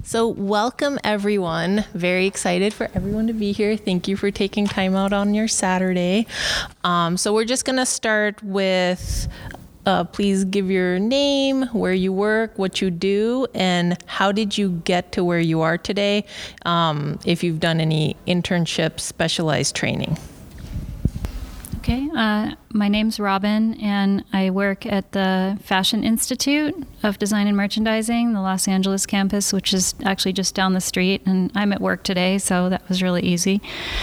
So welcome everyone. Very excited for everyone to be here. Thank you for taking time out on your Saturday. So we're just going to start with please give your name, where you work, what you do, and how did you get to where you are today, if you've done any internship specialized training. Okay, my name's Robin, and I work at the Fashion Institute of Design and Merchandising, the Los Angeles campus, which is actually just down the street, and I'm at work today, so that was really easy.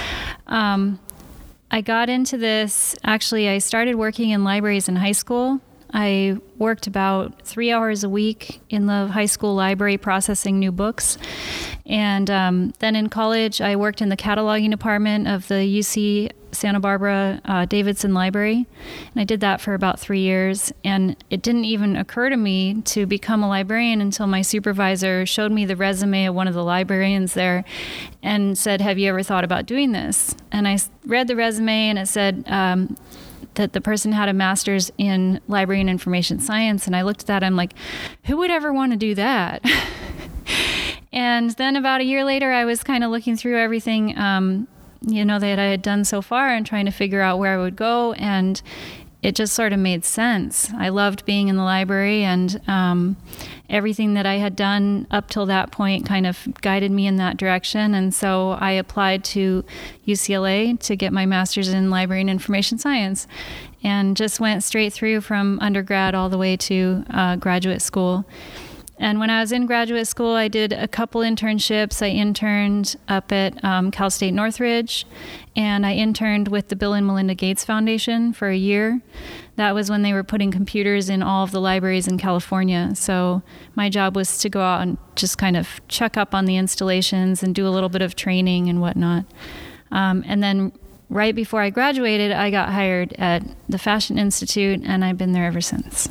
I got into this, actually, I started working in libraries in high school. I worked about 3 hours a week in the high school library processing new books. And then in college, I worked in the cataloging department of the UC Santa Barbara Davidson Library. And I did that for about 3 years. And it didn't even occur to me to become a librarian until my supervisor showed me the resume of one of the librarians there and said, "Have you ever thought about doing this?" And I read the resume, and it said that the person had a master's in library and information science. And I looked at that, I'm like, who would ever want to do that? And then about a year later, I was kind of looking through everything, that I had done so far and trying to figure out where I would go. And it just sort of made sense. I loved being in the library, and everything that I had done up till that point kind of guided me in that direction. And so I applied to UCLA to get my master's in library and information science, and just went straight through from undergrad all the way to graduate school. And when I was in graduate school, I did a couple internships. I interned up at Cal State Northridge, and I interned with the Bill and Melinda Gates Foundation for a year. That was when they were putting computers in all of the libraries in California. So my job was to go out and just kind of check up on the installations and do a little bit of training and whatnot. And then right before I graduated, I got hired at the Fashion Institute, and I've been there ever since.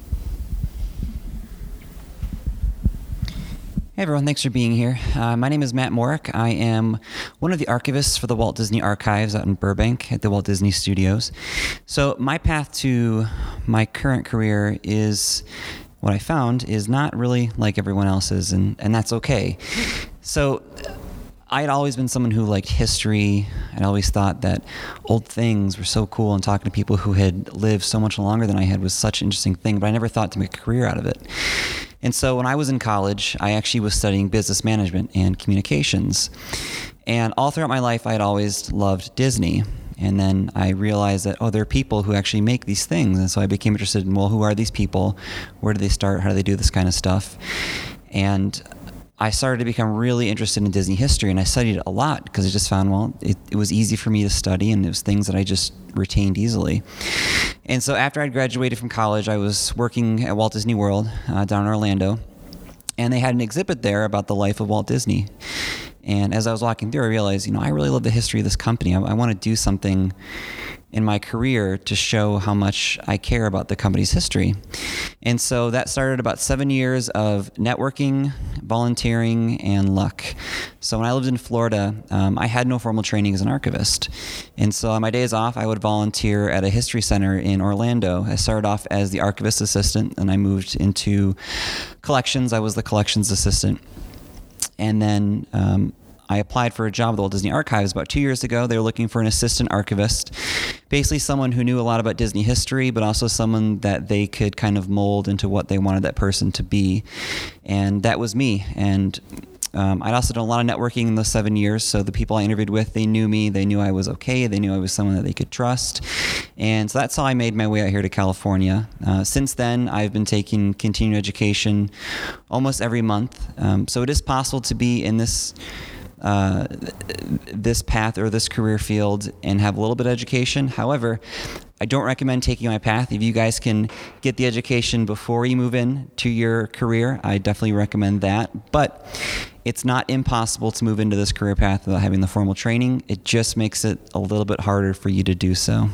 Hey everyone, thanks for being here. My name is Matt Morick. I am one of the archivists for the Walt Disney Archives out in Burbank at the Walt Disney Studios. So my path to my current career is, what I found, is not really like everyone else's, and that's okay. So I had always been someone who liked history. I'd always thought that old things were so cool, and talking to people who had lived so much longer than I had was such an interesting thing, but I never thought to make a career out of it. And so when I was in college, I actually was studying business management and communications. And all throughout my life, I had always loved Disney. And then I realized that, there are people who actually make these things. And so I became interested in, who are these people? Where do they start? How do they do this kind of stuff? And I started to become really interested in Disney history, and I studied it a lot because I just found, it was easy for me to study, and it was things that I just retained easily. And so after I'd graduated from college, I was working at Walt Disney World down in Orlando, and they had an exhibit there about the life of Walt Disney. And as I was walking through, I realized, I really love the history of this company. I want to do something in my career to show how much I care about the company's history. And so that started about 7 years of networking, volunteering, and luck. So when I lived in Florida, I had no formal training as an archivist. And so on my days off, I would volunteer at a history center in Orlando. I started off as the archivist assistant, and I moved into collections. I was the collections assistant. And then I applied for a job at the Walt Disney Archives about 2 years ago. They were looking for an assistant archivist, basically someone who knew a lot about Disney history, but also someone that they could kind of mold into what they wanted that person to be. And that was me. And I'd also done a lot of networking in those 7 years. So the people I interviewed with, they knew me. They knew I was okay. They knew I was someone that they could trust. And so that's how I made my way out here to California. Since then, I've been taking continuing education almost every month. So it is possible to be in this path or this career field and have a little bit of education. However, I don't recommend taking my path. If you guys can get the education before you move in to your career, I definitely recommend that. But it's not impossible to move into this career path without having the formal training. It just makes it a little bit harder for you to do so.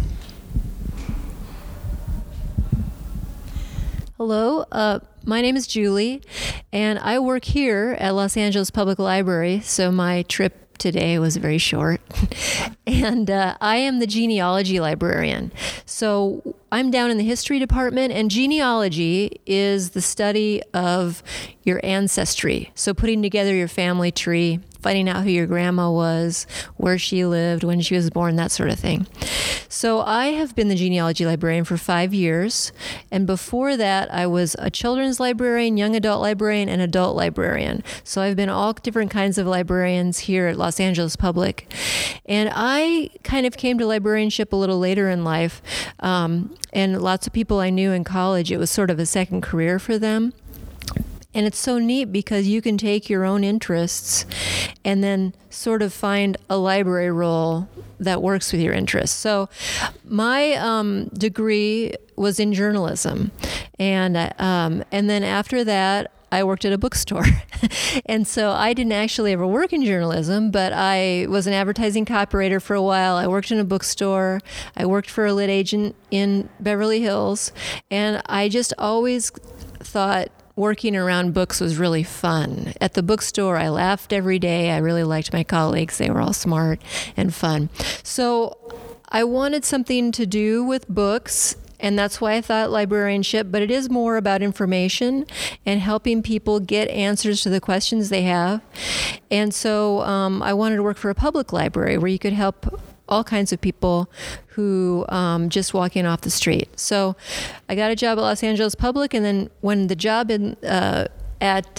Hello, my name is Julie, and I work here at Los Angeles Public Library, so my trip today was very short. And I am the genealogy librarian. So I'm down in the history department, and genealogy is the study of your ancestry. So putting together your family tree, finding out who your grandma was, where she lived, when she was born, that sort of thing. So I have been the genealogy librarian for 5 years. And before that, I was a children's librarian, young adult librarian, and adult librarian. So I've been all different kinds of librarians here at Los Angeles Public. And I kind of came to librarianship a little later in life. And lots of people I knew in college, it was sort of a second career for them. And it's so neat because you can take your own interests and then sort of find a library role that works with your interests. So my degree was in journalism. And then after that, I worked at a bookstore. And so I didn't actually ever work in journalism, but I was an advertising copywriter for a while. I worked in a bookstore. I worked for a lit agent in Beverly Hills. And I just always thought working around books was really fun. At the bookstore, I laughed every day. I really liked my colleagues. They were all smart and fun. So I wanted something to do with books, and that's why I thought librarianship, but it is more about information and helping people get answers to the questions they have. And so I wanted to work for a public library where you could help all kinds of people who just walking off the street. So I got a job at Los Angeles Public, and then when the job at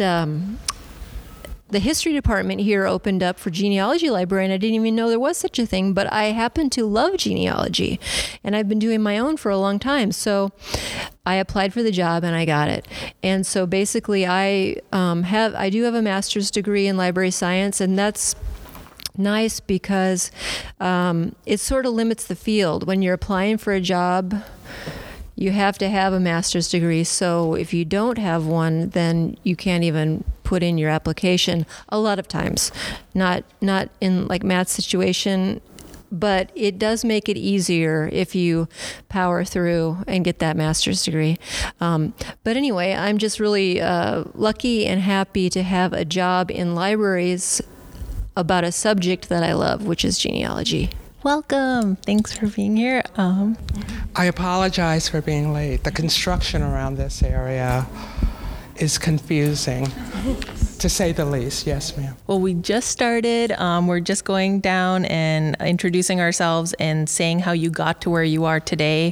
the history department here opened up for genealogy librarian, I didn't even know there was such a thing, but I happen to love genealogy, and I've been doing my own for a long time. So I applied for the job and I got it. And so basically I do have a master's degree in library science, and that's nice because it sort of limits the field. When you're applying for a job, you have to have a master's degree. So if you don't have one, then you can't even put in your application a lot of times. Not in like Matt's situation, but it does make it easier if you power through and get that master's degree. But anyway, I'm just really lucky and happy to have a job in libraries about a subject that I love, which is genealogy. Welcome. Thanks for being here. I apologize for being late. The construction around this area is confusing, to say the least. Yes, ma'am. Well, we just started. We're just going down and introducing ourselves and saying how you got to where you are today.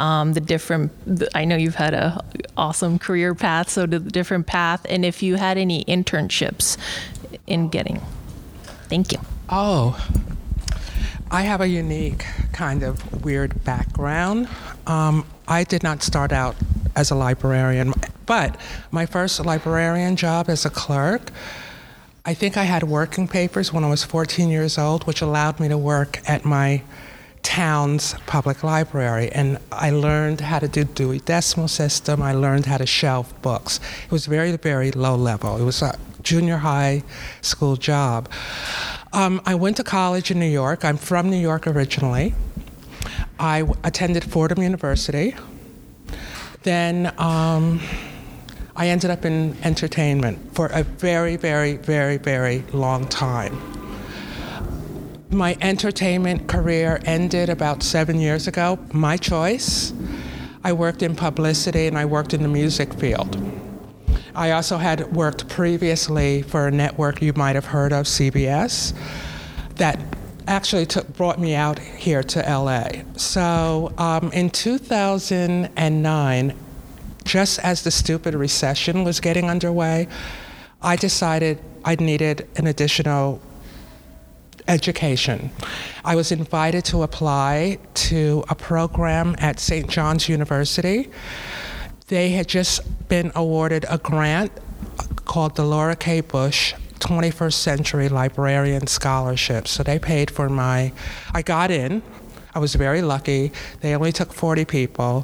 I know you've had a awesome career path, so the different path, and if you had any internships in getting. Thank you. Oh, I have a unique kind of weird background. I did not start out as a librarian, but my first librarian job as a clerk, I think I had working papers when I was 14 years old, which allowed me to work at my town's public library. And I learned how to do Dewey Decimal System. I learned how to shelf books. It was very, very low level. It was a junior high school job. I went to college in New York. I'm from New York originally. I attended Fordham University. Then I ended up in entertainment for a very, very, very, very long time. My entertainment career ended about 7 years ago. My choice. I worked in publicity and I worked in the music field. I also had worked previously for a network you might have heard of, CBS, that actually brought me out here to LA. So in 2009, just as the stupid recession was getting underway, I decided I needed an additional education. I was invited to apply to a program at St. John's University. They had just been awarded a grant called the Laura K. Bush 21st Century Librarian Scholarship. So they paid for I got in. I was very lucky. They only took 40 people.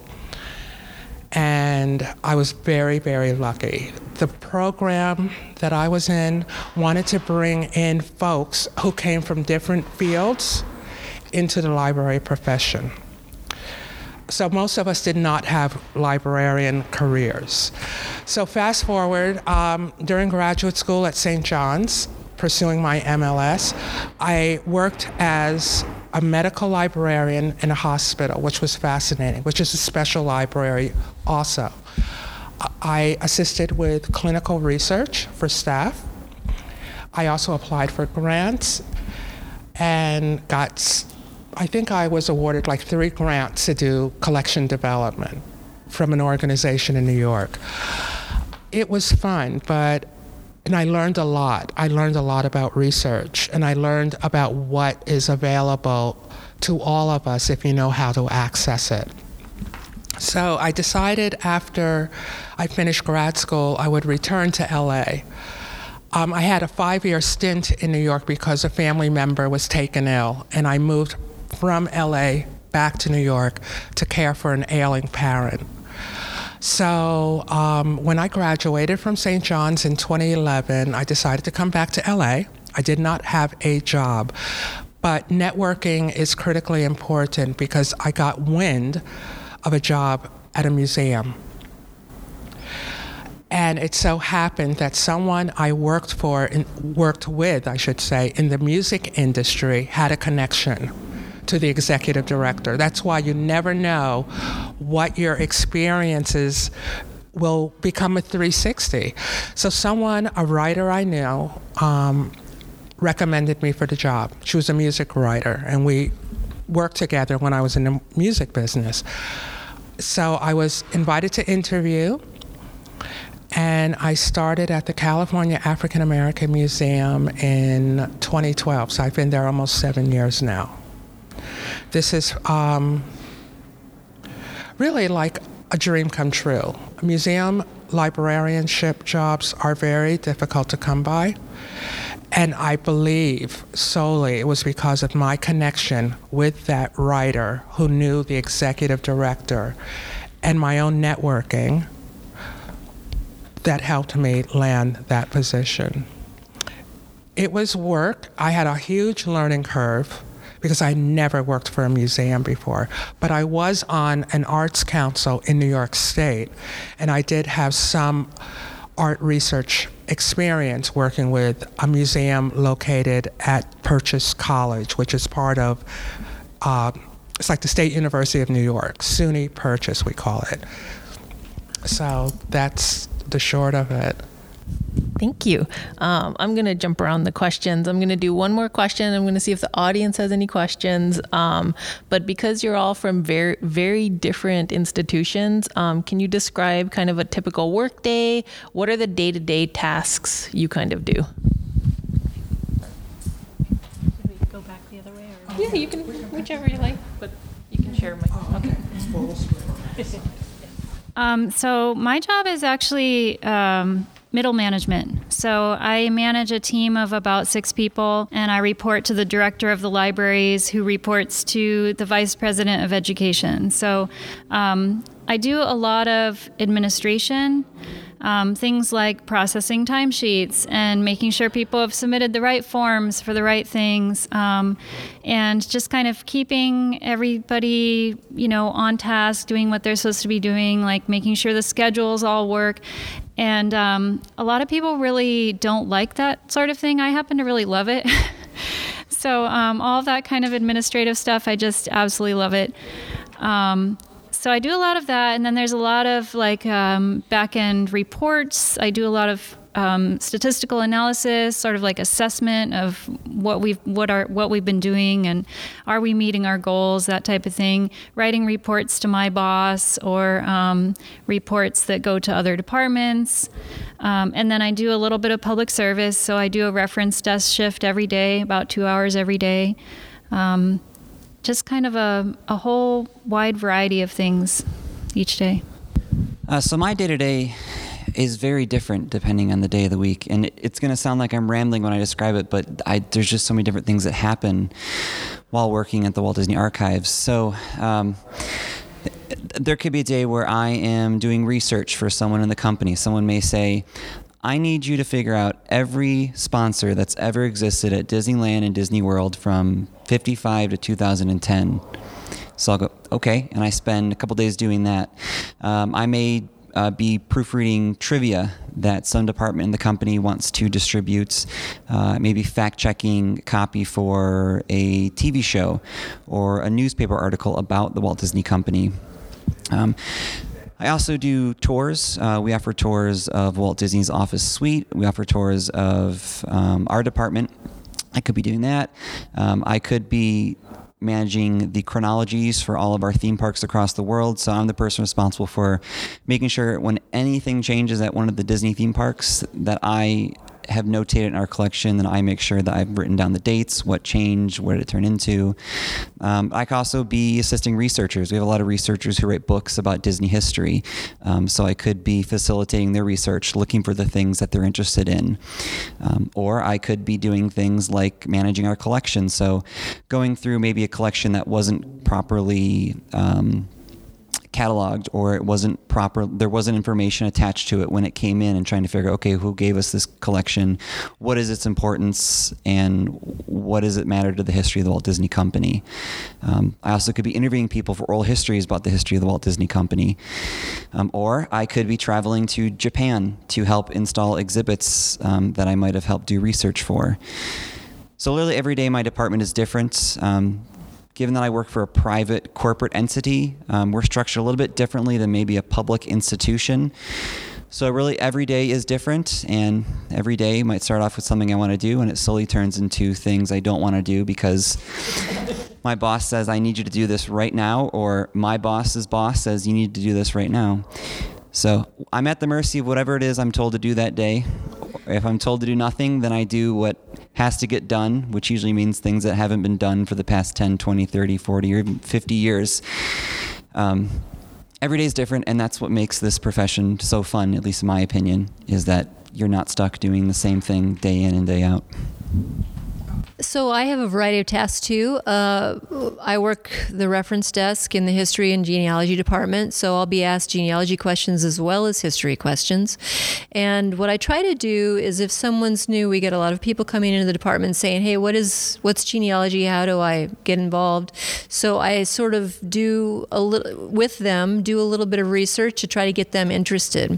And I was very, very lucky. The program that I was in wanted to bring in folks who came from different fields into the library profession. So most of us did not have librarian careers. So fast forward, during graduate school at St. John's, pursuing my MLS, I worked as a medical librarian in a hospital, which was fascinating, which is a special library also. I assisted with clinical research for staff. I also applied for grants and I think I was awarded like 3 grants to do collection development from an organization in New York. It was fun, and I learned a lot. I learned a lot about research, and I learned about what is available to all of us if you know how to access it. So I decided after I finished grad school, I would return to LA. I had a 5-year stint in New York because a family member was taken ill, and I moved from LA back to New York to care for an ailing parent. So when I graduated from St. John's in 2011, I decided to come back to LA. I did not have a job, but networking is critically important because I got wind of a job at a museum. And it so happened that someone I worked with, in the music industry had a connection to the executive director. That's why you never know what your experiences will become a 360. So a writer I knew, recommended me for the job. She was a music writer, and we worked together when I was in the music business. So I was invited to interview, and I started at the California African American Museum in 2012. So I've been there almost 7 years now. This is really like a dream come true. Museum librarianship jobs are very difficult to come by, and I believe solely it was because of my connection with that writer who knew the executive director and my own networking that helped me land that position. It was work. I had a huge learning curve because I never worked for a museum before. But I was on an arts council in New York State, and I did have some art research experience working with a museum located at Purchase College, which is part of, it's like the State University of New York, SUNY Purchase, we call it. So that's the short of it. Thank you. I'm going to jump around the questions. I'm going to do one more question. I'm going to see if the audience has any questions. But because you're all from very, very different institutions, can you describe kind of a typical work day? What are the day-to-day tasks you kind of do? Should we go back the other way? Or? Yeah, you can, whichever you like, but you can share my, okay. So my job is actually middle management. So I manage a team of about 6 people, and I report to the director of the libraries, who reports to the vice president of education. So I do a lot of administration, things like processing timesheets and making sure people have submitted the right forms for the right things, and just kind of keeping everybody, on task, doing what they're supposed to be doing, like making sure the schedules all work. And a lot of people really don't like that sort of thing. I happen to really love it. So all of that kind of administrative stuff, I just absolutely love it. So I do a lot of that, and then there's a lot of back-end reports. I do a lot of statistical analysis, sort of like assessment of what we've been doing, and are we meeting our goals, that type of thing. Writing reports to my boss, or reports that go to other departments. And then I do a little bit of public service, so I do a reference desk shift every day, about 2 hours every day. Just kind of a whole wide variety of things each day. So my day-to-day is very different depending on the day of the week. And it's going to sound like I'm rambling when I describe it, but there's just so many different things that happen while working at the Walt Disney Archives. So there could be a day where I am doing research for someone in the company. Someone may say, I need you to figure out every sponsor that's ever existed at Disneyland and Disney World from 55 to 2010. So I'll go, okay, and I spend a couple days doing that. I may be proofreading trivia that some department in the company wants to distribute, maybe fact-checking copy for a TV show or a newspaper article about the Walt Disney Company. I also do tours. We offer tours of Walt Disney's office suite. We offer tours of our department. I could be doing that. I could be managing the chronologies for all of our theme parks across the world. So I'm the person responsible for making sure when anything changes at one of the Disney theme parks that I have notated in our collection, then I make sure that I've written down the dates, what changed, what did it turn into. I could also be assisting researchers. We have a lot of researchers who write books about Disney history. So I could be facilitating their research, looking for the things that they're interested in. Or I could be doing things like managing our collection. So going through maybe a collection that wasn't properly cataloged, or it wasn't proper, there wasn't information attached to it when it came in, and trying to figure out, okay, who gave us this collection, what is its importance, and what does it matter to the history of the Walt Disney Company. I also could be interviewing people for oral histories about the history of the Walt Disney Company. Or I could be traveling to Japan to help install exhibits that I might have helped do research for. So literally every day my department is different. Given that I work for a private corporate entity, we're structured a little bit differently than maybe a public institution. So really every day is different, and every day might start off with something I want to do, and it slowly turns into things I don't want to do because my boss says, I need you to do this right now, or my boss's boss says, you need to do this right now. So I'm at the mercy of whatever it is I'm told to do that day. If I'm told to do nothing, then I do what has to get done, which usually means things that haven't been done for the past 10, 20, 30, 40, or even 50 years. Every day is different, and that's what makes this profession so fun, at least in my opinion, is that you're not stuck doing the same thing day in and day out. So I have a variety of tasks too. I work the reference desk in the history and genealogy department, so I'll be asked genealogy questions as well as history questions. And what I try to do is, if someone's new, we get a lot of people coming into the department saying, hey, what's genealogy? How do I get involved? So I sort of do a little bit of research to try to get them interested.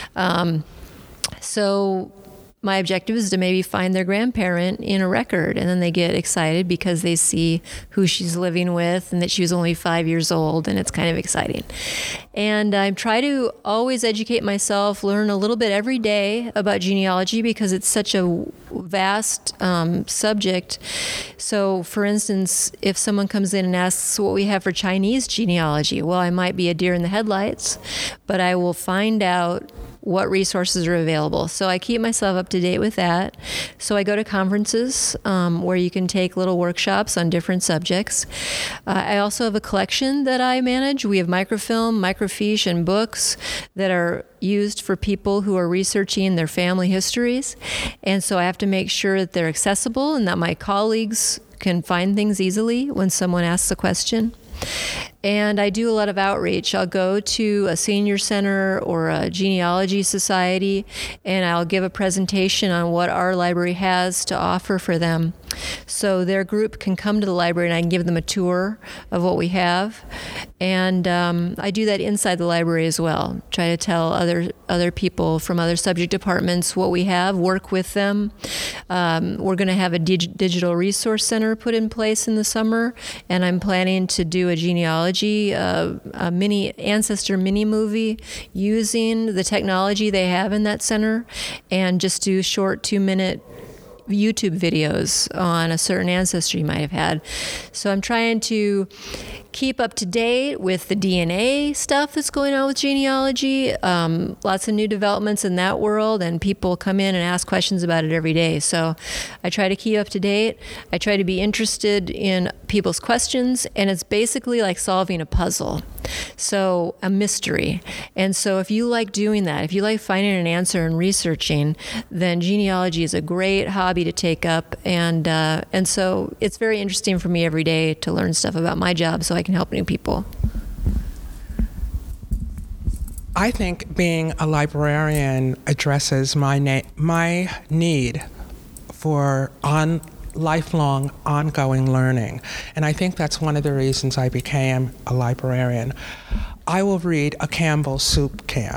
So my objective is to maybe find their grandparent in a record, and then they get excited because they see who she's living with and that she was only 5 years old, and it's kind of exciting. And I try to always educate myself, learn a little bit every day about genealogy because it's such a vast subject. So, for instance, if someone comes in and asks what we have for Chinese genealogy, well, I might be a deer in the headlights, but I will find out what resources are available. So I keep myself up to date with that. So I go to conferences where you can take little workshops on different subjects. I also have a collection that I manage. We have microfilm, microfiche, and books that are used for people who are researching their family histories. And so I have to make sure that they're accessible and that my colleagues can find things easily when someone asks a question. And I do a lot of outreach. I'll go to a senior center or a genealogy society, and I'll give a presentation on what our library has to offer for them. So their group can come to the library and I can give them a tour of what we have. And I do that inside the library as well. Try to tell other people from other subject departments what we have, work with them. We're going to have a digital resource center put in place in the summer, and I'm planning to do a genealogy, a mini ancestor mini movie using the technology they have in that center, and just do short 2-minute YouTube videos on a certain ancestry you might have had. So I'm trying to keep up to date with the DNA stuff that's going on with genealogy. Lots of new developments in that world, and people come in and ask questions about it every day. So I try to keep up to date. I try to be interested in people's questions, and it's basically like solving a puzzle. So a mystery. And so if you like doing that, if you like finding an answer and researching, then genealogy is a great hobby to take up. And so it's very interesting for me every day to learn stuff about my job so I can help new people. I think being a librarian addresses my need for lifelong, ongoing learning. And I think that's one of the reasons I became a librarian. I will read a Campbell soup can.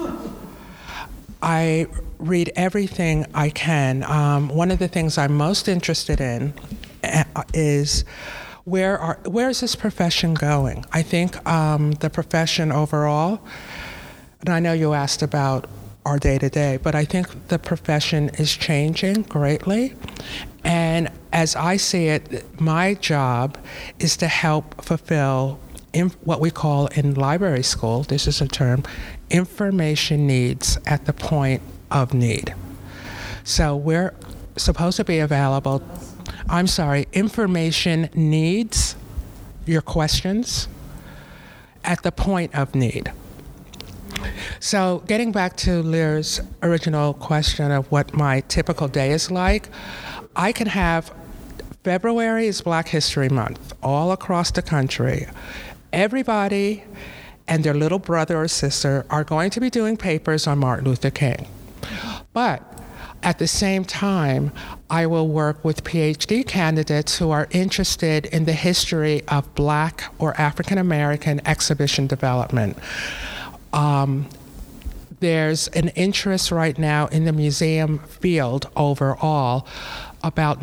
I read everything I can. One of the things I'm most interested in is where is this profession going? I think the profession overall, and I know you asked about our day-to-day, but I think the profession is changing greatly. And as I see it, my job is to help fulfill what we call in library school, this is a term, information needs at the point of need. So we're supposed to be available, information needs, your questions, at the point of need. So getting back to Lear's original question of what my typical day is like, I can have, February is Black History Month all across the country. Everybody and their little brother or sister are going to be doing papers on Martin Luther King. But at the same time, I will work with PhD candidates who are interested in the history of Black or African American exhibition development. There's an interest right now in the museum field overall about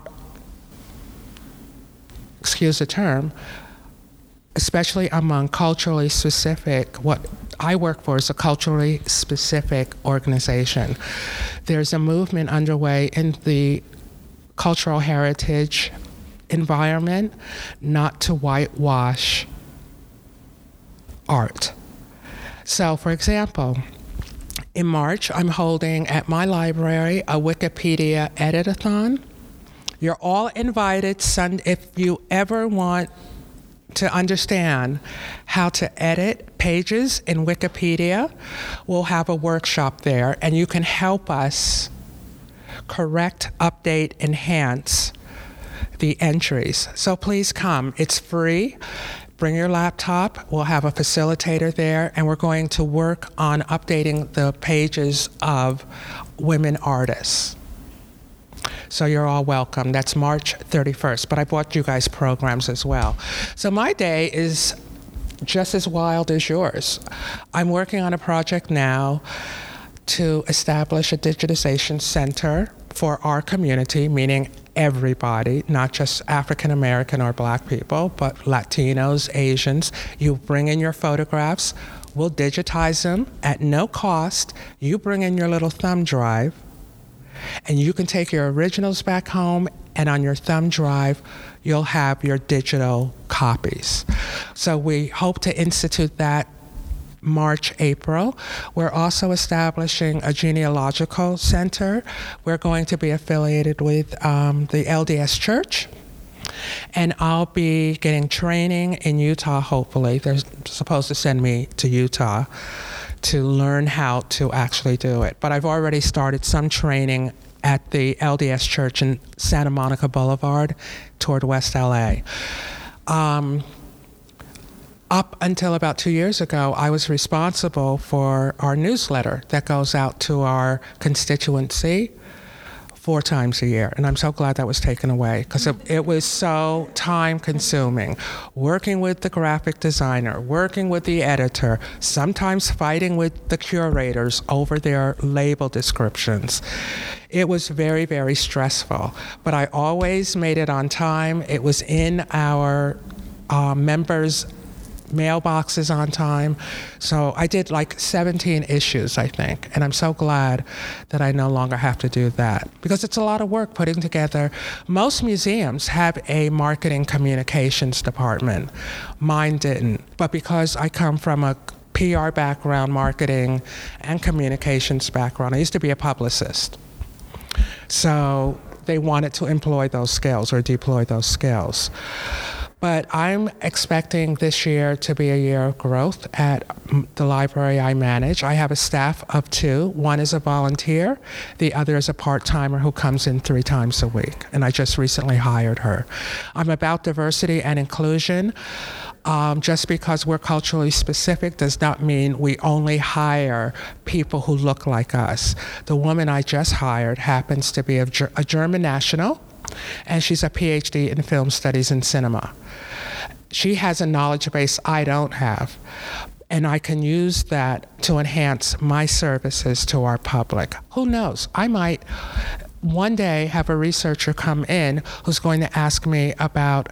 excuse the term, especially among culturally specific, what I work for is a culturally specific organization. There's a movement underway in the cultural heritage environment not to whitewash art. So, for example, in March, I'm holding at my library a Wikipedia edit-a-thon. You're all invited, if you ever want to understand how to edit pages in Wikipedia, we'll have a workshop there, and you can help us correct, update, enhance the entries. So please come. It's free. Bring your laptop. We'll have a facilitator there, and we're going to work on updating the pages of women artists. So you're all welcome. That's March 31st, but I bought you guys programs as well. So my day is just as wild as yours. I'm working on a project now to establish a digitization center for our community, meaning everybody, not just African American or Black people, but Latinos, Asians. You bring in your photographs, we'll digitize them at no cost. You bring in your little thumb drive, and you can take your originals back home, and on your thumb drive, you'll have your digital copies. So we hope to institute that March, April. We're also establishing a genealogical center. We're going to be affiliated with the LDS Church, and I'll be getting training in Utah, hopefully. They're supposed to send me to Utah to learn how to actually do it. But I've already started some training at the LDS Church in Santa Monica Boulevard toward West LA. Up until about 2 years ago, I was responsible for our newsletter that goes out to our constituency 4 times a year. And I'm so glad that was taken away, because it was so time-consuming. Working with the graphic designer, working with the editor, sometimes fighting with the curators over their label descriptions. It was very, very stressful. But I always made it on time. It was in our members' mailboxes on time. So I did like 17 issues, I think. And I'm so glad that I no longer have to do that, because it's a lot of work putting together. Most museums have a marketing communications department. Mine didn't. But because I come from a PR background, marketing and communications background, I used to be a publicist. So they wanted to employ those skills or deploy those skills. But I'm expecting this year to be a year of growth at the library I manage. I have a staff of 2. One is a volunteer. The other is a part-timer who comes in 3 times a week. And I just recently hired her. I'm about diversity and inclusion. Just because we're culturally specific does not mean we only hire people who look like us. The woman I just hired happens to be a German national, and she's a PhD in film studies and cinema. She has a knowledge base I don't have. and I can use that to enhance my services to our public. Who knows? I might one day have a researcher come in who's going to ask me about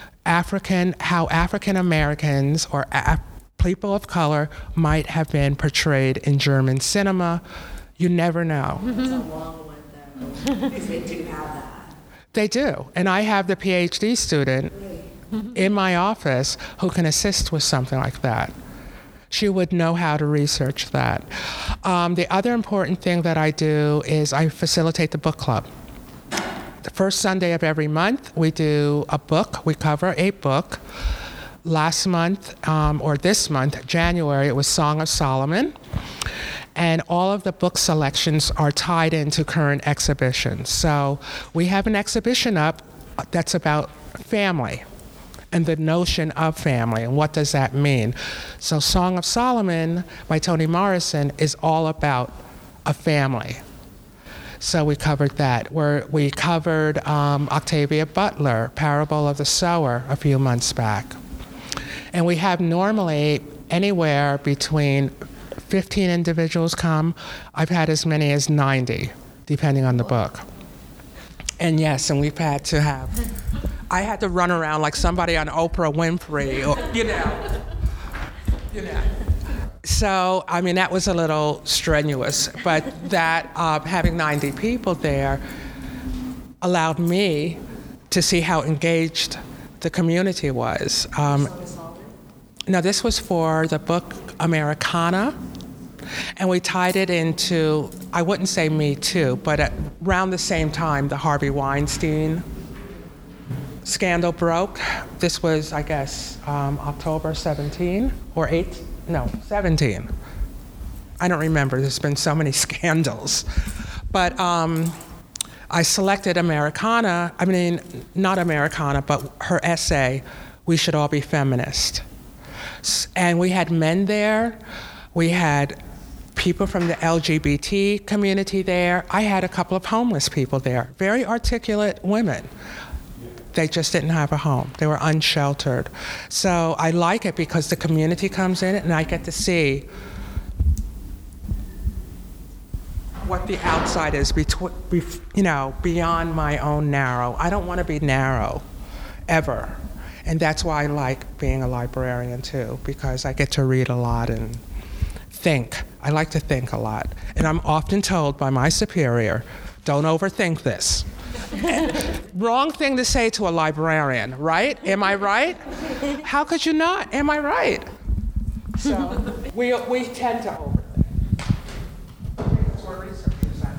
how African Americans or people of color might have been portrayed in German cinema. You never know. It's a long one, though, because they do have that. They do. And I have the PhD student in my office who can assist with something like that. She would know how to research that. The other important thing that I do is I facilitate the book club. The first Sunday of every month, we do a book. We cover a book. Last month, or this month, January, it was Song of Solomon. And all of the book selections are tied into current exhibitions. So we have an exhibition up that's about family and the notion of family and what does that mean. So Song of Solomon by Toni Morrison is all about a family. So we covered that. We covered Octavia Butler, Parable of the Sower, a few months back. And we have normally anywhere between 15 individuals come. I've had as many as 90, depending on the book. And yes, and we've had to have, I had to run around like somebody on Oprah Winfrey, or, you know. So, I mean, that was a little strenuous, but that having 90 people there allowed me to see how engaged the community was. Now, this was for the book Americana, and we tied it into, I wouldn't say Me Too, but around the same time, the Harvey Weinstein scandal broke. This was, I guess, October 17 or 8? No, 17. I don't remember. There's been so many scandals. But I selected Americana, not Americana, but her essay, We Should All Be Feminist. And we had men there. We had people from the LGBT community there. I had a couple of homeless people there, very articulate women. They just didn't have a home. They were unsheltered. So I like it because the community comes in and I get to see what the outside is, beyond my own narrow. I don't want to be narrow, ever. And that's why I like being a librarian too, because I get to read a lot and think. I like to think a lot. And I'm often told by my superior, don't overthink this. Wrong thing to say to a librarian, right? Am I right? How could you not? Am I right? So we tend to overthink. Because we're researchers at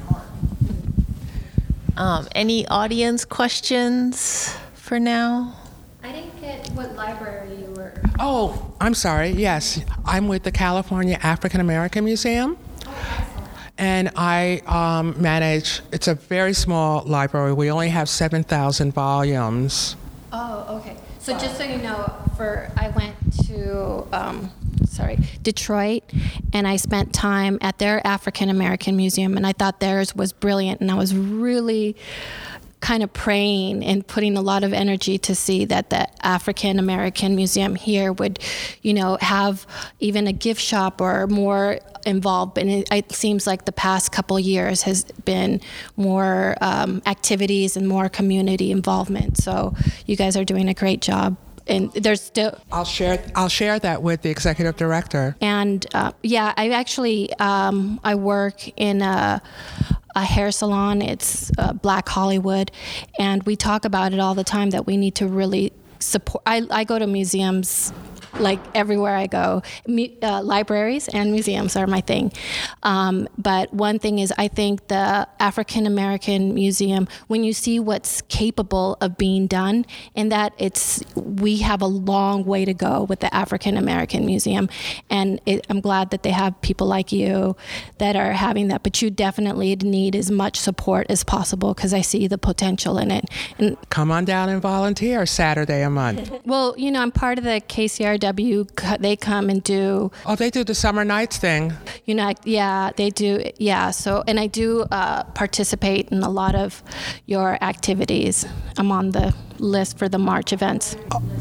heart. Any audience questions for now? I didn't get what library you were. Oh, I'm sorry. Yes, I'm with the California African American Museum. And I manage, it's a very small library. We only have 7,000 volumes. Oh, okay. So just so you know, I went to, Detroit, and I spent time at their African American Museum, and I thought theirs was brilliant, and I was really kind of praying and putting a lot of energy to see that the African American Museum here would, have even a gift shop or more involved. And it seems like the past couple years has been more activities and more community involvement. So you guys are doing a great job. And there's still. I'll share that with the executive director. And I actually I work in a hair salon. It's Black Hollywood, and we talk about it all the time that we need to really support. I go to museums like everywhere I go. Libraries and museums are my thing. But one thing is, I think the African American Museum, when you see what's capable of being done, and that we have a long way to go with the African American Museum. And I'm glad that they have people like you that are having that, but you definitely need as much support as possible because I see the potential in it. And come on down and volunteer Saturday a month. Well, I'm part of the KCRW. They come and do. Oh, they do the summer nights thing. Yeah, they do. Yeah. So, and I do participate in a lot of your activities. I'm on the list for the March events.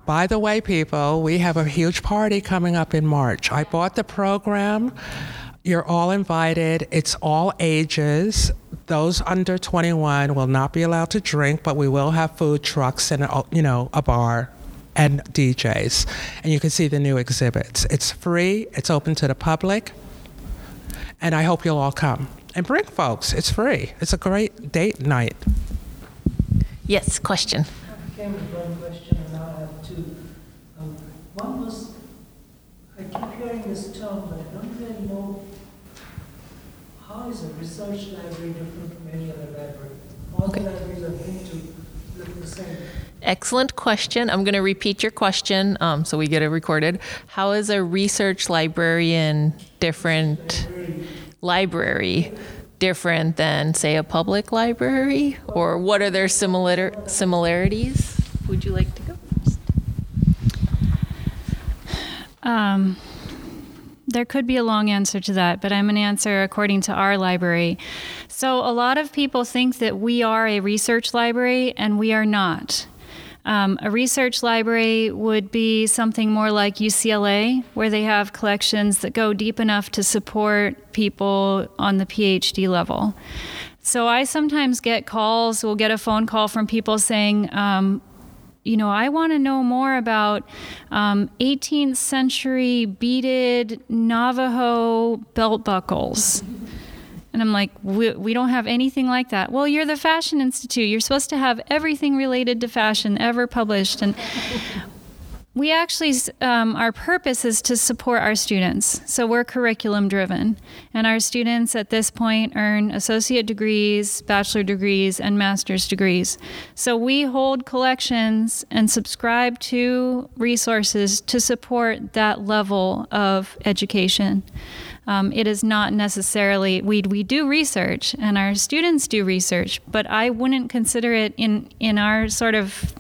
By the way, people, we have a huge party coming up in March. I bought the program. You're all invited. It's all ages. Those under 21 will not be allowed to drink, but we will have food trucks and, a bar and DJs. And you can see the new exhibits. It's free. It's open to the public. And I hope you'll all come. And bring folks. It's free. It's a great date night. Yes, question. I came with one question and now I have two. One was, I keep hearing this term, but I don't really know, how is a research library different from any other library? All the libraries I've been to look the same. Excellent question. I'm going to repeat your question so we get it recorded. How is a research librarian library different than, say, a public library? Or what are their similarities? Would you like to go first? There could be a long answer to that, but I'm going to answer according to our library. So a lot of people think that we are a research library, and we are not. A research library would be something more like UCLA, where they have collections that go deep enough to support people on the PhD level. So I sometimes we'll get a phone call from people saying, I want to know more about 18th century beaded Navajo belt buckles. And I'm like, we don't have anything like that. Well, you're the Fashion Institute. You're supposed to have everything related to fashion ever published. And we actually, our purpose is to support our students. So we're curriculum driven. And our students at this point earn associate degrees, bachelor degrees, and master's degrees. So we hold collections and subscribe to resources to support that level of education. It is not necessarily, we do research and our students do research, but I wouldn't consider it in our sort of,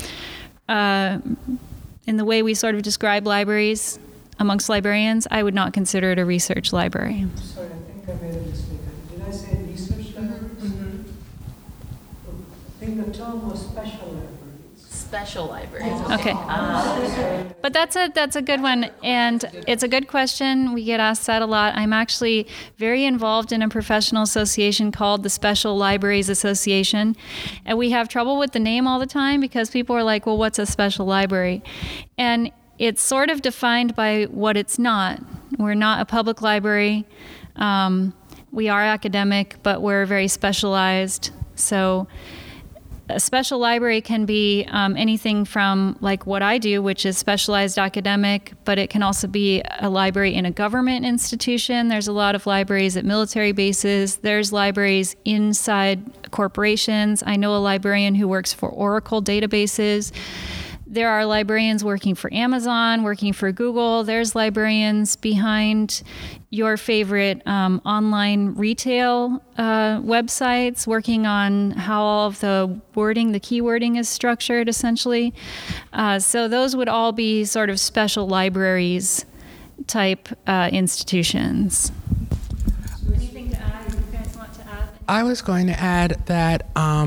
in the way we sort of describe libraries amongst librarians, I would not consider it a research library. Sorry, I think I made a mistake. Did I say research library? Mm-hmm. I think the term was special library. Special libraries. Okay. But that's a good one, and it's a good question. We get asked that a lot. I'm actually very involved in a professional association called the Special Libraries Association, and we have trouble with the name all the time because people are like, well, what's a special library? And it's sort of defined by what it's not. We're not a public library. We are academic, but we're very specialized. So a special library can be anything from like what I do, which is specialized academic, but it can also be a library in a government institution. There's a lot of libraries at military bases. There's libraries inside corporations. I know a librarian who works for Oracle databases. There are librarians working for Amazon, working for Google. There's librarians behind your favorite online retail websites, working on how all of the keywording is structured, essentially. So those would all be sort of special libraries type institutions. Anything to add? You guys want to add? I was going to add that,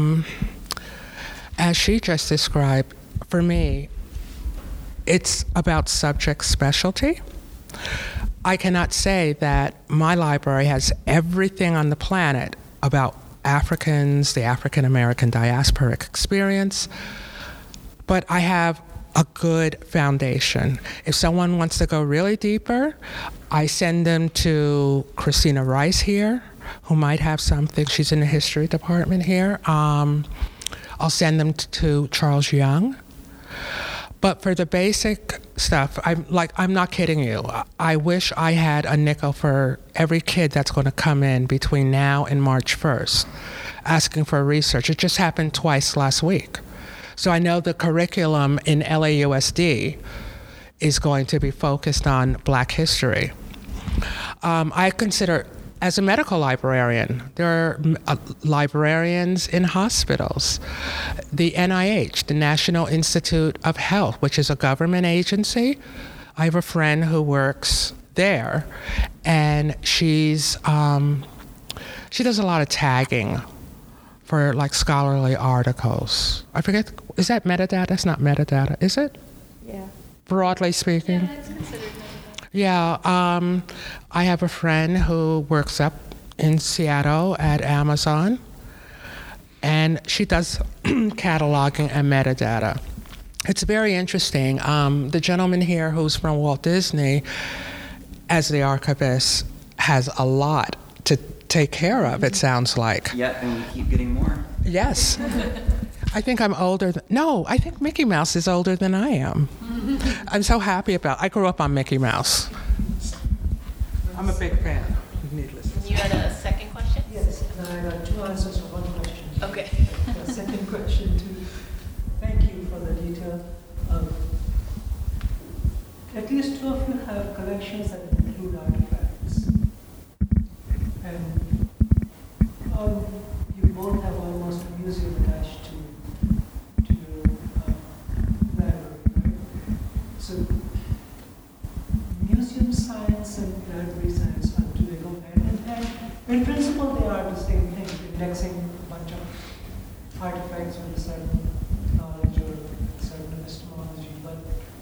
as she just described, for me, it's about subject specialty. I cannot say that my library has everything on the planet about Africans, the African American diasporic experience, but I have a good foundation. If someone wants to go really deeper, I send them to Christina Rice here, who might have something. She's in the history department here. I'll send them to Charles Young. But for the basic stuff, I'm not kidding you. I wish I had a nickel for every kid that's going to come in between now and March 1st asking for research. It just happened twice last week. So I know the curriculum in LAUSD is going to be focused on Black history. I consider, as a medical librarian, there are librarians in hospitals. The NIH, the National Institute of Health, which is a government agency, I have a friend who works there, and she does a lot of tagging for like scholarly articles. I forget, is that metadata? It's not metadata, is it? Yeah. Broadly speaking. Yeah, I have a friend who works up in Seattle at Amazon, and she does cataloging and metadata. It's very interesting. The gentleman here who's from Walt Disney, as the archivist, has a lot to take care of, it sounds like. Yeah, and we keep getting more. Yes. I think I'm older. No, I think Mickey Mouse is older than I am. I'm so happy about it. I grew up on Mickey Mouse. I'm a big fan, needless to say. You had a second question? Yes, and I got two answers for one question. Okay. The second question too. Thank you for the detail. At least two of you have collections that include artifacts. And you both have almost a museum attached to your library, right? So museum science and library science, do they go hand in hand? In principle, they are the same thing, indexing a bunch of artifacts with a certain knowledge or certain epistemology, but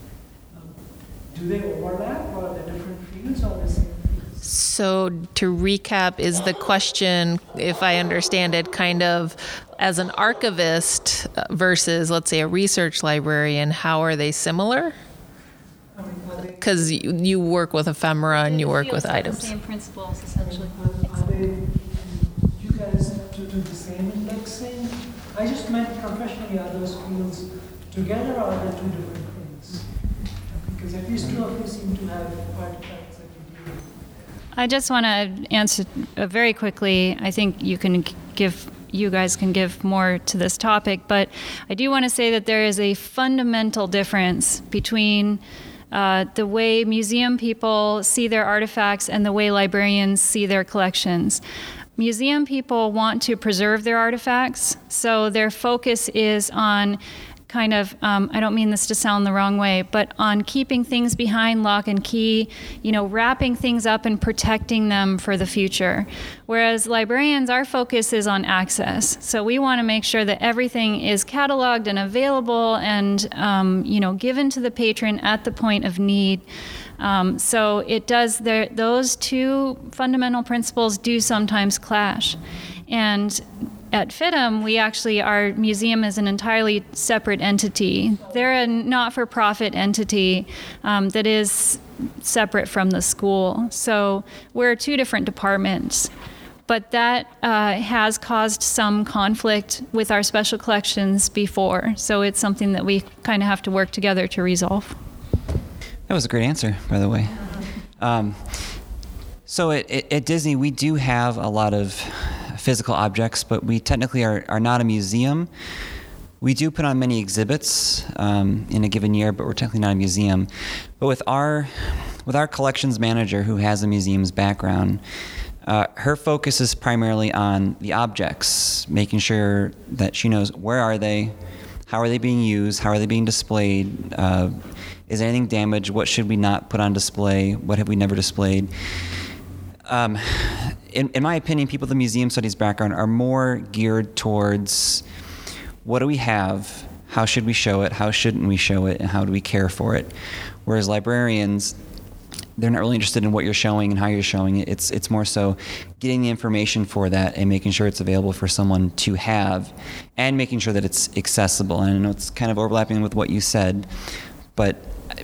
do they overlap, or are they different fields, or the same fields? So to recap, is the question, if I understand it, kind of as an archivist versus, let's say, a research librarian, how are they similar? I mean, are they, Because you work with ephemera and you work with The items. same principles, essentially. are they, you guys do the same indexing? I just meant professionally, are those fields together, or are they two different things? Because at least two of you seem to have artifacts that you deal with. I just want to answer very quickly. I think you guys can give more to this topic, but I do want to say that there is a fundamental difference between the way museum people see their artifacts and the way librarians see their collections. Museum people want to preserve their artifacts, so their focus is on kind of, I don't mean this to sound the wrong way, but on keeping things behind lock and key, wrapping things up and protecting them for the future. Whereas librarians, our focus is on access. So we want to make sure that everything is cataloged and available and, given to the patron at the point of need. So it does, those two fundamental principles do sometimes clash. And at FIDM, our museum is an entirely separate entity. They're a not-for-profit entity that is separate from the school. So we're two different departments. But that has caused some conflict with our special collections before. So it's something that we kind of have to work together to resolve. That was a great answer, by the way. So at Disney, we do have a lot of physical objects, but we technically are not a museum. We do put on many exhibits in a given year, but we're technically not a museum. But with our collections manager, who has a museum's background, her focus is primarily on the objects, making sure that she knows where are they, how are they being used, how are they being displayed, is anything damaged, what should we not put on display, what have we never displayed. In my opinion, people with the museum studies background are more geared towards what do we have, how should we show it, how shouldn't we show it, and how do we care for it. Whereas librarians, they're not really interested in what you're showing and how you're showing it. It's more so getting the information for that and making sure it's available for someone to have and making sure that it's accessible. And I know it's kind of overlapping with what you said, but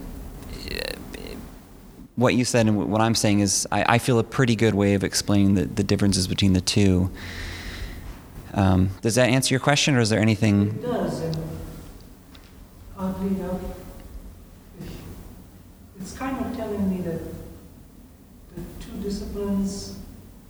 what you said and what I'm saying is I feel a pretty good way of explaining the differences between the two. Does that answer your question, or is there anything? It does, and oddly enough, it's kind of telling me that the two disciplines,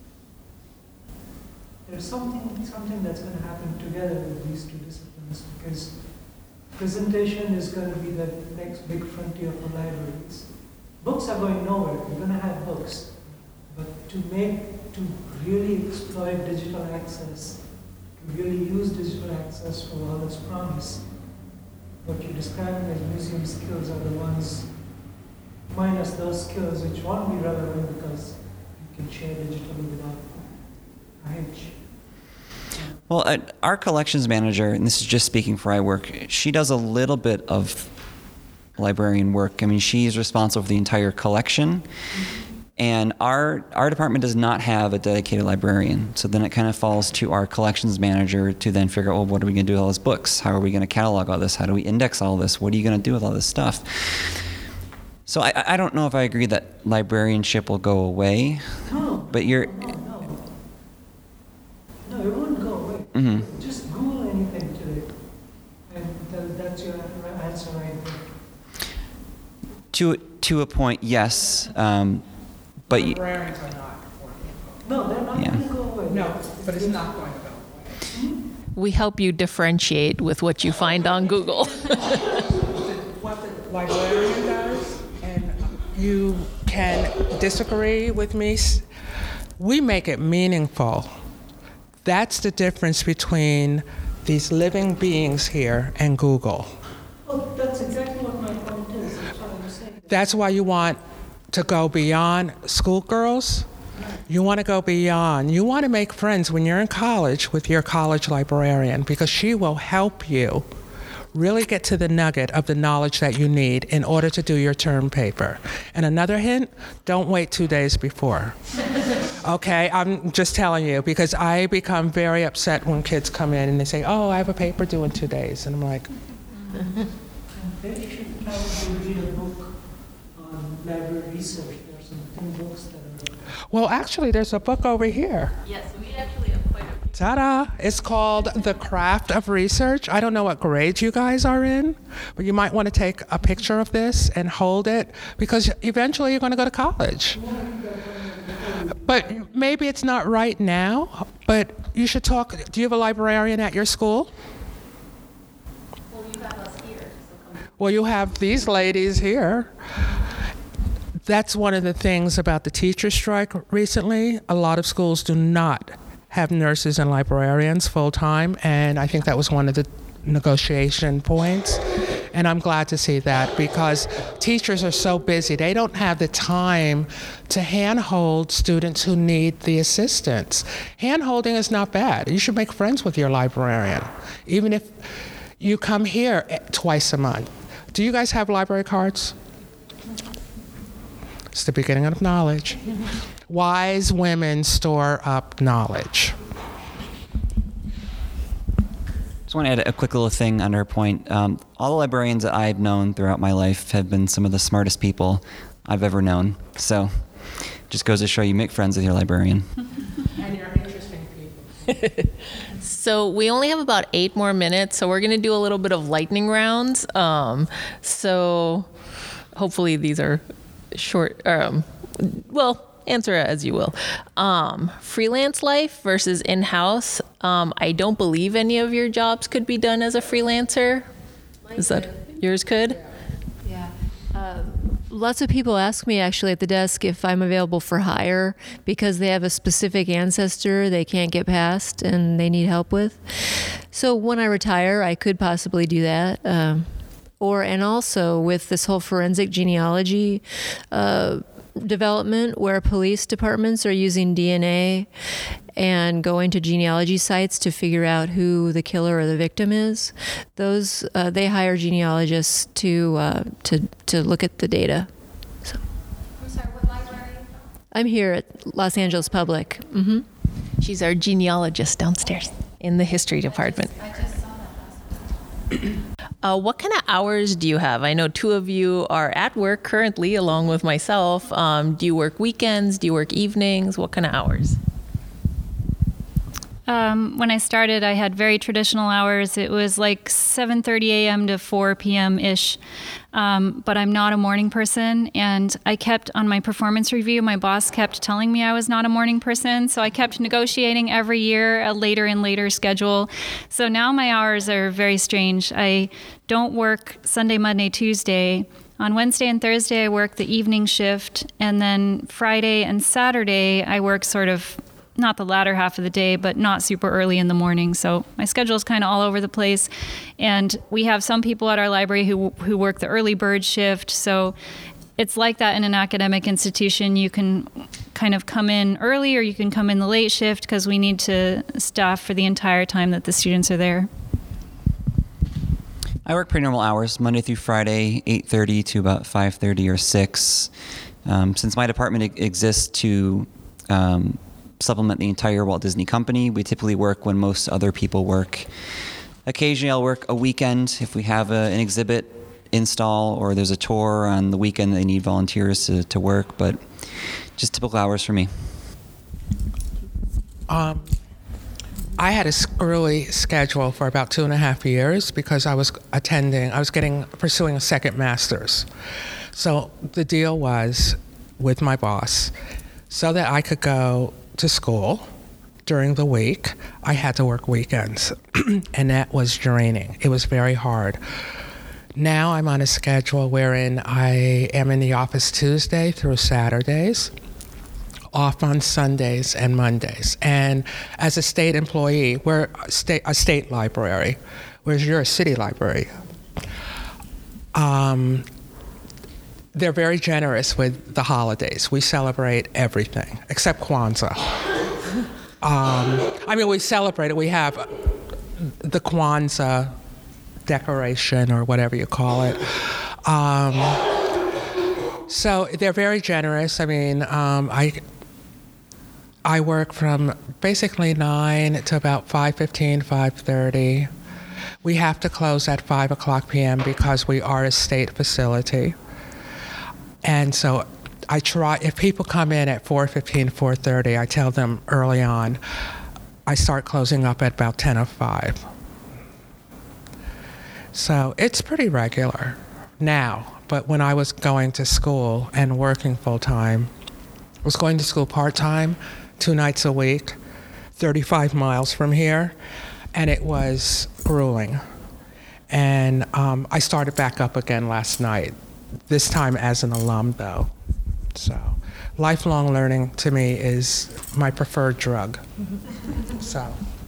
there's something that's going to happen together with these two disciplines, because presentation is going to be the next big frontier for libraries. Books are going nowhere. We're going to have books. But to really exploit digital access, to really use digital access for all its promise, what you're describing as museum skills are the ones, minus those skills which won't be relevant because you can share digitally without a hitch. Well, our collections manager, and this is just speaking for iWork, she does a little bit of librarian work. I mean, she's responsible for the entire collection. And our department does not have a dedicated librarian. So then it kind of falls to our collections manager to then figure out, well, what are we going to do with all these books? How are we going to catalog all this? How do we index all this? What are you going to do with all this stuff? So I don't know if I agree that librarianship will go away. No. But you're... No, it won't go away. Mm-hmm. Just Google anything today. And that's your answer right there. To a point, yes. But Librarians are not working. No, they're not Yeah. going to go away. No, but it's not going to go away. We help you differentiate with what you find on Google. What the librarian does, and you can disagree with me, we make it meaningful. That's the difference between these living beings here and Google. Oh, that's exactly what my point is. That's what I'm saying. That's why you want to go beyond schoolgirls. You want to go beyond. You want to make friends when you're in college with your college librarian, because she will help you really get to the nugget of the knowledge that you need in order to do your term paper. And another hint, don't wait 2 days before. Okay, I'm just telling you, because I become very upset when kids come in and they say, oh, I have a paper due in 2 days. And I'm like, And they should probably read a book on library research. There are some books that are... well, actually, there's a book over here. Yes, we actually have quite a Ta-da! It's called The Craft of Research. I don't know what grade you guys are in, but you might want to take a picture of this and hold it, because eventually you're going to go to college. But maybe it's not right now, but you should talk. Do you have a librarian at your school? Well, you have us here. Well, you have these ladies here. That's one of the things about the teacher strike recently. A lot of schools do not have nurses and librarians full-time, and I think that was one of the negotiation points. And I'm glad to see that, because teachers are so busy. They don't have the time to handhold students who need the assistance. Handholding is not bad. You should make friends with your librarian, even if you come here twice a month. Do you guys have library cards? It's the beginning of knowledge. Wise women store up knowledge. Just want to add a quick little thing on her point. All the librarians that I've known throughout my life have been some of the smartest people I've ever known. So just goes to show you make friends with your librarian. And you're interesting people. So we only have about 8 more minutes, so we're going to do a little bit of lightning rounds. So hopefully these are short. Well, answer it as you will. Freelance life versus in-house. I don't believe any of your jobs could be done as a freelancer. Is that yours could? Yeah. Lots of people ask me actually at the desk if I'm available for hire because they have a specific ancestor they can't get past and they need help with. So when I retire, I could possibly do that. And also with this whole forensic genealogy development where police departments are using DNA and going to genealogy sites to figure out who the killer or the victim is. Those they hire genealogists to look at the data. So. I'm sorry, what library? I'm here at Los Angeles Public. Mm-hmm. She's our genealogist downstairs in the history department. I just saw that last night. What kind of hours do you have? I know 2 of you are at work currently, along with myself. Do you work weekends? Do you work evenings? What kind of hours? When I started, I had very traditional hours. It was like 7:30 a.m. to 4 p.m.-ish. But I'm not a morning person. And I kept, on my performance review, my boss kept telling me I was not a morning person. So I kept negotiating every year a later and later schedule. So now my hours are very strange. I don't work Sunday, Monday, Tuesday. On Wednesday and Thursday, I work the evening shift. And then Friday and Saturday, I work sort of not the latter half of the day, but not super early in the morning. So my schedule is kind of all over the place. And we have some people at our library who work the early bird shift. So it's like that in an academic institution. You can kind of come in early or you can come in the late shift because we need to staff for the entire time that the students are there. I work pretty normal hours, Monday through Friday, 8:30 to about 5:30 or 6. Since my department exists to supplement the entire Walt Disney Company, we typically work when most other people work. Occasionally I'll work a weekend if we have an exhibit install or there's a tour on the weekend they need volunteers to work, but just typical hours for me. I had a early schedule for about 2.5 years because I was pursuing a second master's. So the deal was with my boss, so that I could go to school during the week, I had to work weekends, and that was draining. It was very hard. Now I'm on a schedule wherein I am in the office Tuesday through Saturdays, off on Sundays and Mondays. And as a state employee, we're a state library, whereas you're a city library. They're very generous with the holidays. We celebrate everything, except Kwanzaa. We celebrate it. We have the Kwanzaa decoration or whatever you call it. So they're very generous. I work from basically 9 to about 5:15, 5:30. We have to close at 5:00 p.m. because we are a state facility. And so I try, if people come in at 4:15, 4:30, I tell them early on, I start closing up at about 10:05. So it's pretty regular now. But when I was going to school and working full-time, I was going to school part-time, 2 nights a week, 35 miles from here, and it was grueling. And I started back up again last night, this time as an alum, though. So lifelong learning to me is my preferred drug. So.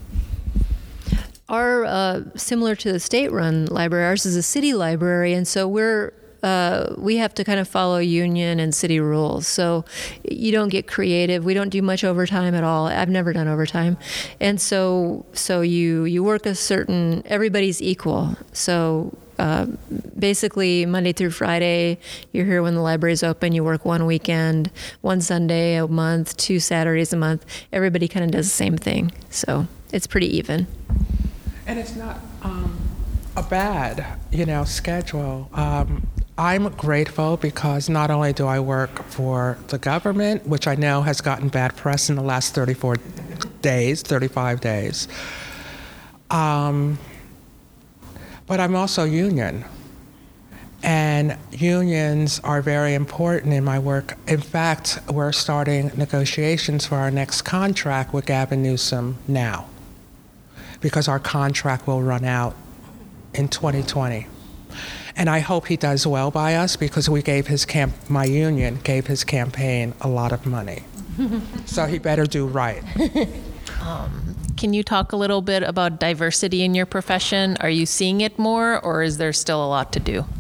Our, similar to the state-run library, ours is a city library, and so we have to kind of follow union and city rules. So you don't get creative. We don't do much overtime at all. I've never done overtime. And so you work everybody's equal. So basically Monday through Friday, you're here when the library's open. You work one weekend, one Sunday a month, 2 Saturdays a month. Everybody kind of does the same thing. So it's pretty even. And it's not a bad, schedule. I'm grateful because not only do I work for the government, which I know has gotten bad press in the last 35 days, but I'm also union. And unions are very important in my work. In fact, we're starting negotiations for our next contract with Gavin Newsom now, because our contract will run out in 2020. And I hope he does well by us because my union gave his campaign a lot of money. So he better do right. Can you talk a little bit about diversity in your profession? Are you seeing it more, or is there still a lot to do?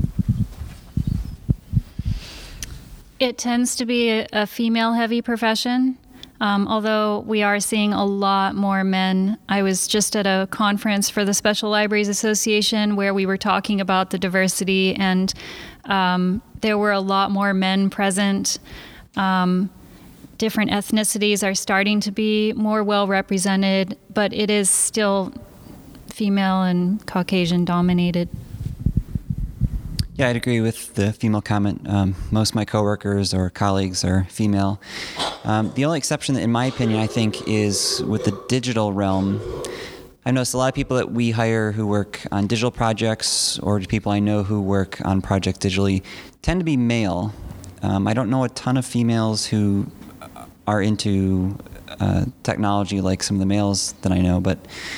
It tends to be a female-heavy profession. Although we are seeing a lot more men. I was just at a conference for the Special Libraries Association where we were talking about the diversity, and there were a lot more men present. Different ethnicities are starting to be more well represented, but it is still female and Caucasian dominated. Yeah, I'd agree with the female comment. Most of my coworkers or colleagues are female. The only exception, in my opinion, I think, is with the digital realm. I noticed a lot of people that we hire who work on digital projects, or people I know who work on projects digitally, tend to be male. I don't know a ton of females who are into technology like some of the males that I know, but...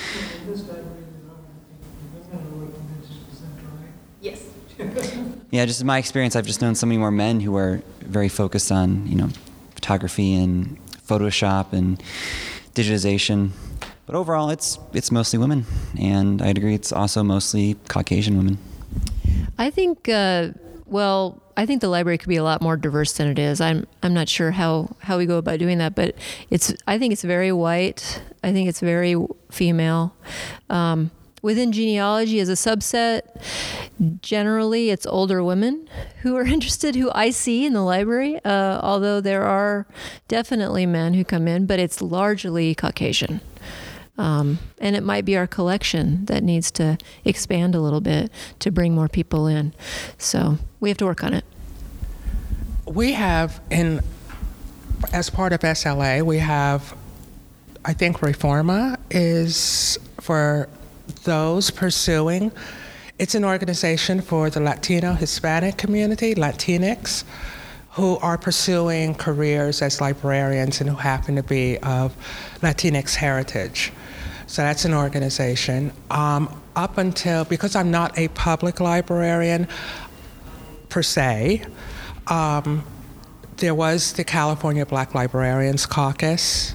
Yes. Yeah, just in my experience, I've just known so many more men who are very focused on, photography and Photoshop and digitization. But overall, it's mostly women, and I'd agree it's also mostly Caucasian women. I think, I think the library could be a lot more diverse than it is. I'm not sure how we go about doing that, but I think it's very white. I think it's very female. Within genealogy as a subset, generally it's older women who are interested, who I see in the library, although there are definitely men who come in, but it's largely Caucasian. And it might be our collection that needs to expand a little bit to bring more people in. So we have to work on it. We have, as part of SLA, we have, I think Reforma is for those pursuing. It's an organization for the Latino Hispanic community, Latinx, who are pursuing careers as librarians and who happen to be of Latinx heritage. So that's an organization. Up until, because I'm not a public librarian per se, there was the California Black Librarians Caucus.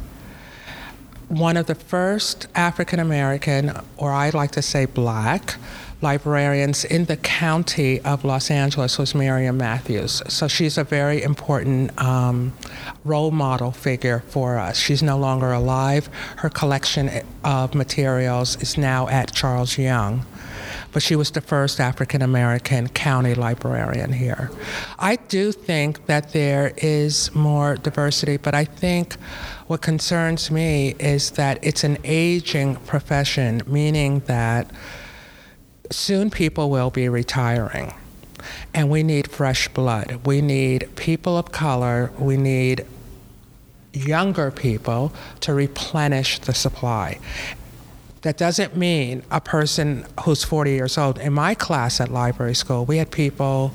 One of the first African American, or I'd like to say Black, librarians in the county of Los Angeles was Miriam Matthews. So she's a very important role model figure for us. She's no longer alive. Her collection of materials is now at Charles Young. But she was the first African American county librarian here. I do think that there is more diversity, but I think what concerns me is that it's an aging profession, meaning that soon people will be retiring. And we need fresh blood. We need people of color. We need younger people to replenish the supply. That doesn't mean a person who's 40 years old. In my class at library school, we had people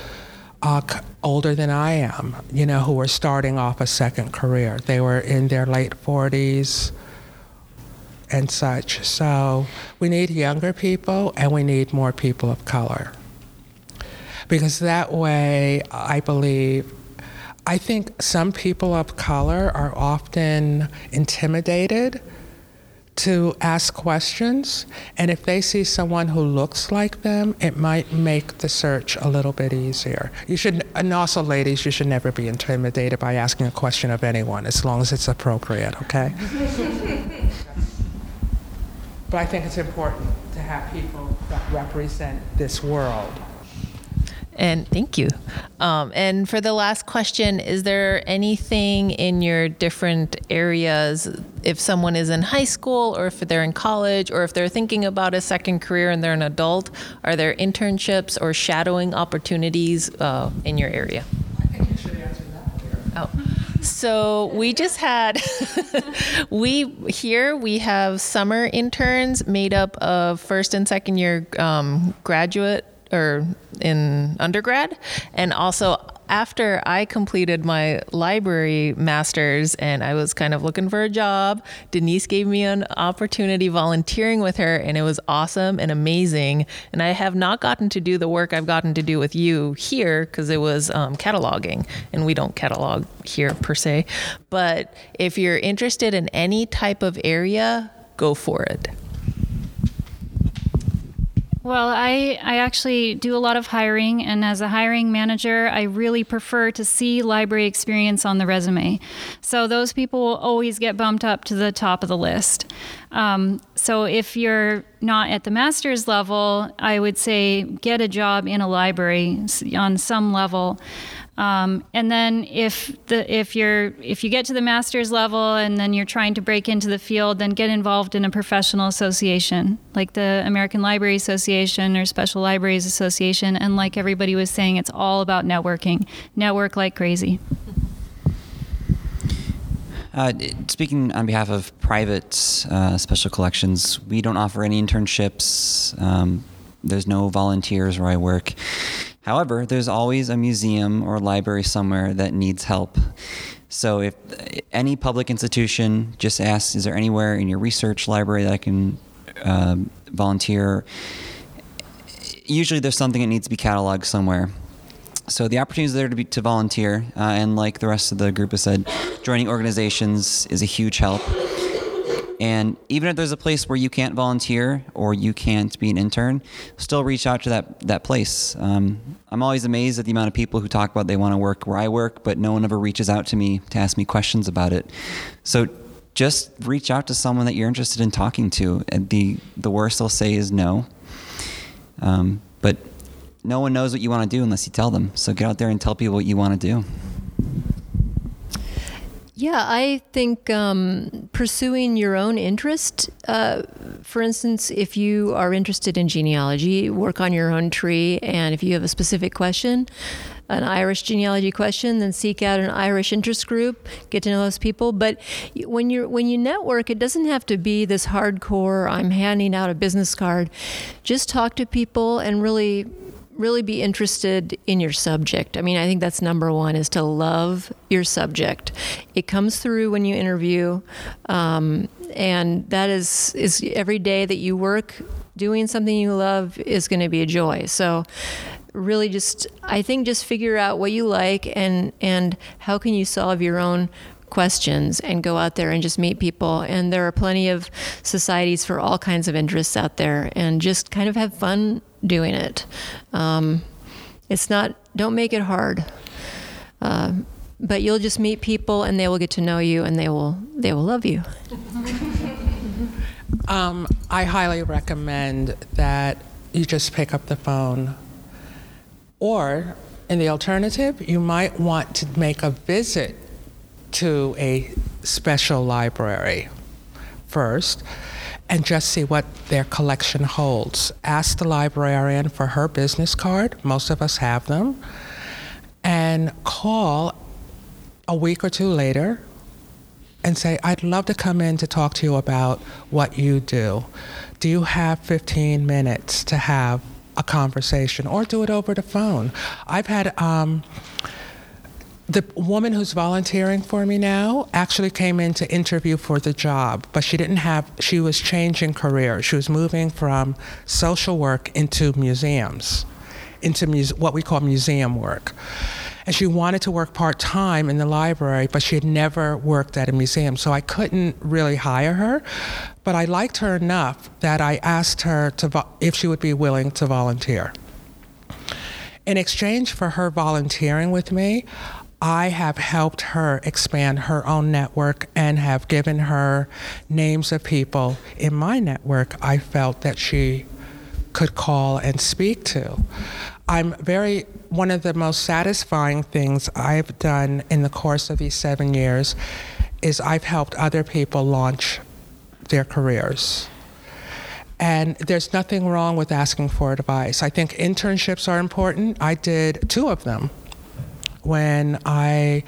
older than I am, who were starting off a second career. They were in their late 40s and such. So we need younger people and we need more people of color. Because that way, I think some people of color are often intimidated to ask questions, and if they see someone who looks like them, it might make the search a little bit easier. And also ladies, you should never be intimidated by asking a question of anyone, as long as it's appropriate, okay? But I think it's important to have people that represent this world. And thank you. And for the last question, is there anything in your different areas, if someone is in high school or if they're in college or if they're thinking about a second career and they're an adult, are there internships or shadowing opportunities in your area? I think you should answer that here. Oh. So we just had, we have summer interns made up of first and second year graduate or in undergrad, and also after I completed my library master's and I was kind of looking for a job, Denise gave me an opportunity volunteering with her, and it was awesome and amazing. And I have not gotten to do the work I've gotten to do with you here because it was cataloging, and we don't catalog here per se. But if you're interested in any type of area, go for it. Well, I actually do a lot of hiring, and as a hiring manager, I really prefer to see library experience on the resume. So those people will always get bumped up to the top of the list. So if you're not at the master's level, I would say get a job in a library on some level. And then if you get to the master's level and then you're trying to break into the field, then get involved in a professional association like the American Library Association or Special Libraries Association. And like everybody was saying, it's all about networking. Network like crazy. Speaking on behalf of private special collections, we don't offer any internships. There's no volunteers where I work. However, there's always a museum or library somewhere that needs help. So if any public institution just asks, is there anywhere in your research library that I can volunteer? Usually there's something that needs to be cataloged somewhere. So the opportunity is there to volunteer, and like the rest of the group has said, joining organizations is a huge help. And even if there's a place where you can't volunteer or you can't be an intern, still reach out to that place. I'm always amazed at the amount of people who talk about they want to work where I work, but no one ever reaches out to me to ask me questions about it. So just reach out to someone that you're interested in talking to. And the worst they'll say is no. But no one knows what you want to do unless you tell them. So get out there and tell people what you want to do. Yeah, I think pursuing your own interest, for instance, if you are interested in genealogy, work on your own tree, and if you have a specific question, an Irish genealogy question, then seek out an Irish interest group, get to know those people. But when you network, it doesn't have to be this hardcore, I'm handing out a business card. Just talk to people and really be interested in your subject. I mean, I think that's number one, is to love your subject. It comes through when you interview, and that is every day that you work doing something you love is going to be a joy. So really I think just figure out what you like and how can you solve your own questions, and go out there and just meet people. And there are plenty of societies for all kinds of interests out there, and just kind of have fun doing it. Don't make it hard. But you'll just meet people, and they will get to know you, and they will love you. I highly recommend that you just pick up the phone. Or, in the alternative, you might want to make a visit to a special library first and just see what their collection holds. Ask the librarian for her business card. Most of us have them. And call a week or two later and say, I'd love to come in to talk to you about what you do. Do you have 15 minutes to have a conversation, or do it over the phone? I've had the woman who's volunteering for me now actually came in to interview for the job, but she was changing careers. She was moving from social work into museums, into what we call museum work. And she wanted to work part-time in the library, but she had never worked at a museum, so I couldn't really hire her. But I liked her enough that I asked her if she would be willing to volunteer. In exchange for her volunteering with me, I have helped her expand her own network and have given her names of people in my network I felt that she could call and speak to. One of the most satisfying things I've done in the course of these 7 years is I've helped other people launch their careers. And there's nothing wrong with asking for advice. I think internships are important. I did 2 of them. When I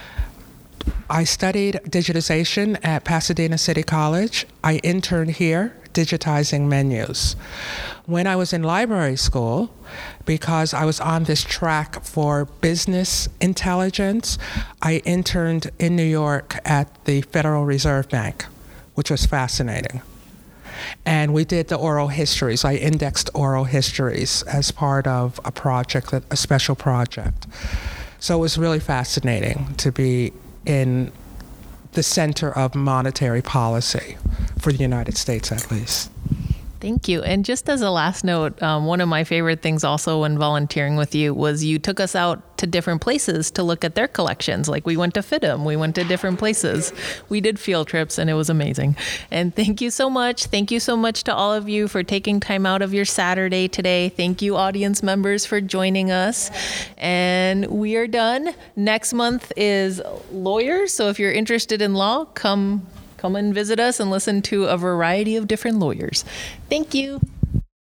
studied digitization at Pasadena City College, I interned here digitizing menus. When I was in library school, because I was on this track for business intelligence, I interned in New York at the Federal Reserve Bank, which was fascinating. And we did the oral histories. I indexed oral histories as part of a special project. So it was really fascinating to be in the center of monetary policy, for the United States at least. Thank you. And just as a last note, one of my favorite things also when volunteering with you was you took us out to different places to look at their collections. Like we went to FIDM, we went to different places. We did field trips and it was amazing. And thank you so much. Thank you so much to all of you for taking time out of your Saturday today. Thank you, audience members, for joining us. And we are done. Next month is lawyers. So if you're interested in law, come and visit us and listen to a variety of different lawyers. Thank you.